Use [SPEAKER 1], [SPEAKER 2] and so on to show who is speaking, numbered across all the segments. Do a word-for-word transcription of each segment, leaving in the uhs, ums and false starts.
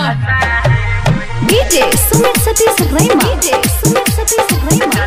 [SPEAKER 1] DJ Sumit Satish Raima DJ Sumit Satish Raima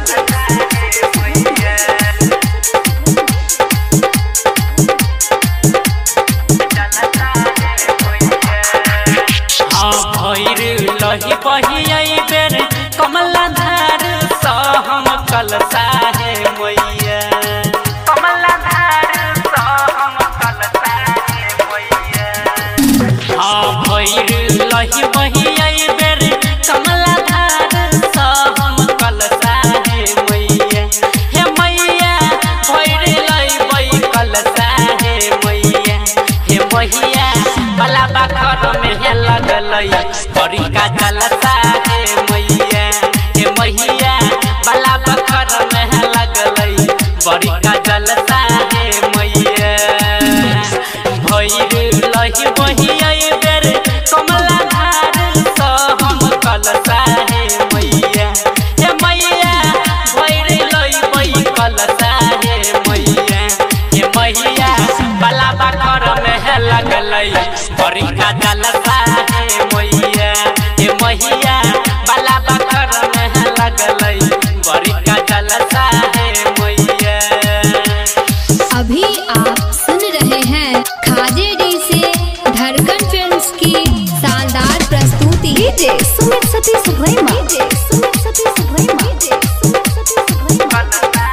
[SPEAKER 2] लही बही बेर कमला धार सहम कलसा है मैया कमला धार सहम कलसा है मैया। हाँ भैर लही बही बेर कमला धार सहम कलसा है मैया हे मैया भैर लही बही कलसा है मैया हे मैया बला बाखर में है लगल बड़ी का जलसा है मैया हे मैया बला बखर में है लगल बड़ी का जलसा है मैया। भैर लही बही बेर कमला धार सहम कलसा है मैया हे मैया भैर लही बही कलसा है मैया हे मैया बला बखर में है लगल बड़ी का जलसा है मैया हे मैया बला बखर में है लगल बड़ी का जलसा है मैया।
[SPEAKER 1] अभी आप सुन रहे हैं खाजे डी से धड़कन फिल्म्स की शानदार प्रस्तुति DJ Sumit Satish Raima DJ Sumit Satish Raima DJ Sumit Satish Raima.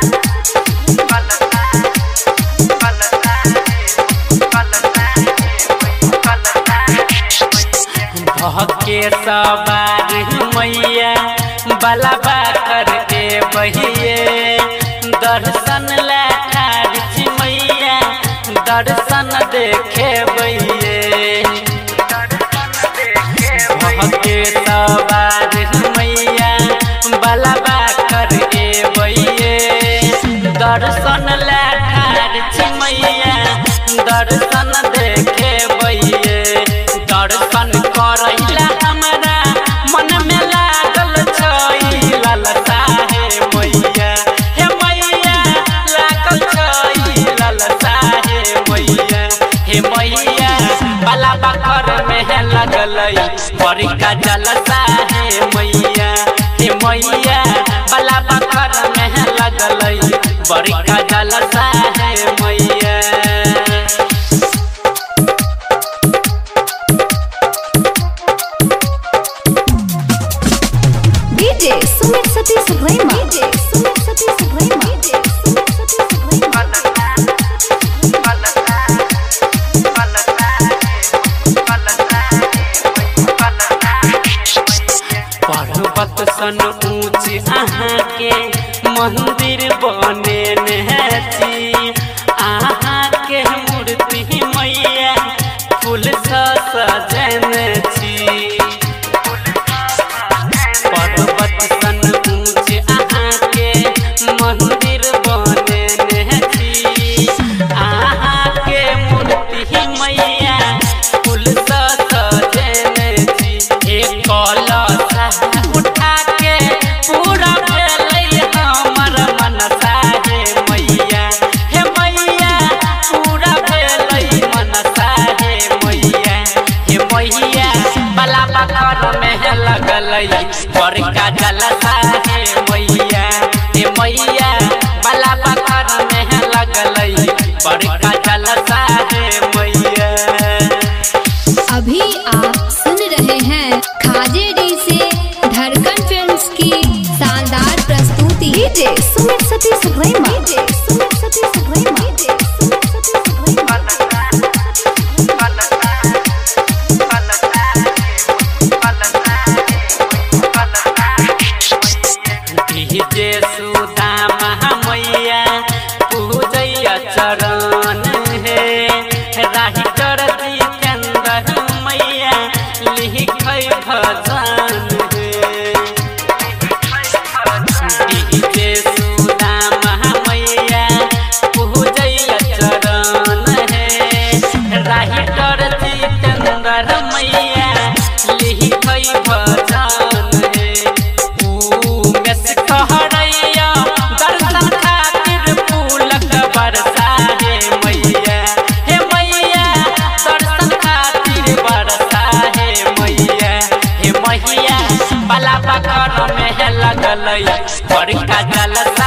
[SPEAKER 2] के सवार मैया बला बाकर के बहिए दर्शन ला ठाड़ मैया दर्शन देखे बहिए के सवार मैया बला बाकर के बहिए दर्शन ला ठाड़ मैया दर्शन देखे बहिए दर्शन करैला हमरा मन में लागल छै ललसा है मैया हे मैया लागल छै ललसा है मैया हे मैया बला बखर में है लगल बड़ी का जलसा है मैया हे मैया बला बखर में है लगल बड़ी का जलसा है मैया।
[SPEAKER 1] DJ Sumit Satish Raima DJ Sumit Satish Raima DJ Sumit Satish
[SPEAKER 2] Raima. पर्वत सन ऊंच अहाँ के मंदिर बने छी अहाँ के मूर्ति मैया फूल से सजने छी पर्वत सन ऊंच अहाँ के मंदिर बने छी अहाँ के मूर्ति मैया फूल से सजने छी एक कलशा उठा के पूरा भेलै हमर मनसा है मैया हे मैया पूरा भेलै मनसा है मैया हे मैया बला बखर में है लगल बड़ी का जलसा है मैया हे मैया बला बखर में है लगल बड़ी का जलसा है मैया।
[SPEAKER 1] अभी आप सुन रहे हैं खाजे डी से धड़कन फिल्म्स की शानदार प्रस्तुति DJ Sumit Satish Raima DJ Sumit Satish Raima DJ Sumit Satish Raima.
[SPEAKER 2] DJ Sudama मैया पूजैया चरण हे राही कर जितेंद्र मैया लिखै भजन हे डीजे सुदामा मैया पूजैया चरण हे राही कर जितेंद्र मैया लिखै भजन हे उमेश कहरैया दर्शन खातिर फूलक बरसा है लागल बड़का जलसा